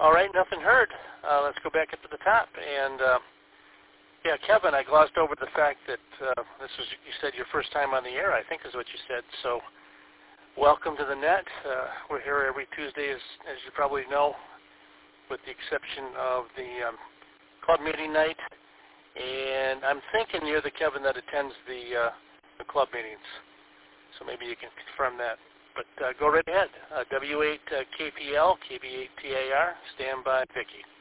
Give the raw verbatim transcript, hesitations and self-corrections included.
All right, nothing heard. Uh, let's go back up to the top. And, uh, yeah, Kevin, I glossed over the fact that uh, this was, you said, your first time on the air, I think is what you said. So welcome to the net. Uh, we're here every Tuesday, as, as you probably know, with the exception of the um, club meeting night. And I'm thinking you're the Kevin that attends the, uh, the club meetings. So maybe you can confirm that. But uh, go right ahead. Uh, W eight uh, K P L, K B eight T A R, stand by, Vicki.